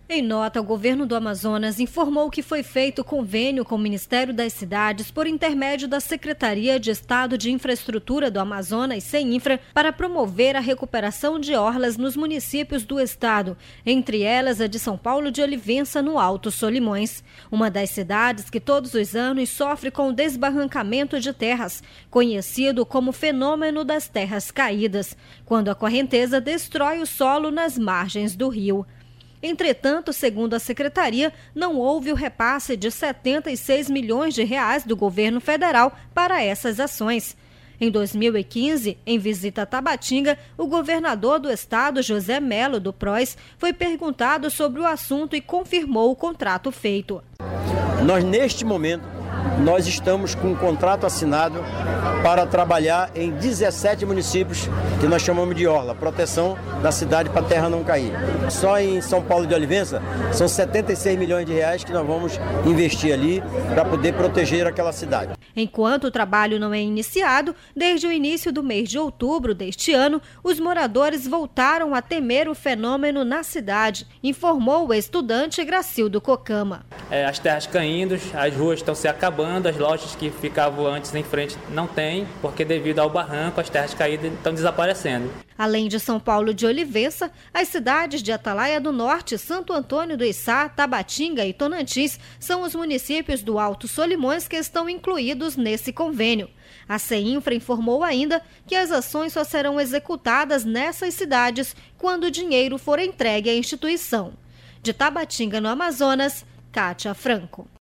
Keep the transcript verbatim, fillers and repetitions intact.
Em nota, o governo do Amazonas informou que foi feito convênio com o Ministério das Cidades por intermédio da Secretaria de Estado de Infraestrutura do Amazonas, CEINFRA, para promover a recuperação de orlas nos municípios do estado, entre elas a de São Paulo de Olivença, no Alto Solimões, uma das cidades que todos os anos sofre com o desbarrancamento de terras, conhecido como fenômeno das terras caídas, quando a correnteza destrói o solo nas margens do rio. Entretanto, segundo a secretaria, não houve o repasse de setenta e seis milhões de reais do governo federal para essas ações. Em dois mil e quinze, em visita a Tabatinga, o governador do estado, José Melo, do P R O S, foi perguntado sobre o assunto e confirmou o contrato feito. Nós, neste momento, nós estamos com um contrato assinado para trabalhar em dezessete municípios que nós chamamos de orla, proteção da cidade para a terra não cair. Só em São Paulo de Olivença são setenta e seis milhões de reais que nós vamos investir ali para poder proteger aquela cidade. Enquanto o trabalho não é iniciado, desde o início do mês de outubro deste ano, os moradores voltaram a temer o fenômeno na cidade, informou o estudante Gracildo Cocama. É, as terras caindo, as ruas estão se acabando, as lojas que ficavam antes em frente não tem, porque devido ao barranco as terras caídas estão desaparecendo. Além de São Paulo de Olivença, as cidades de Atalaia do Norte, Santo Antônio do Içá, Tabatinga e Tonantins são os municípios do Alto Solimões que estão incluídos nesse convênio. A CEINFRA informou ainda que as ações só serão executadas nessas cidades quando o dinheiro for entregue à instituição. De Tabatinga, no Amazonas, Kátia Franco.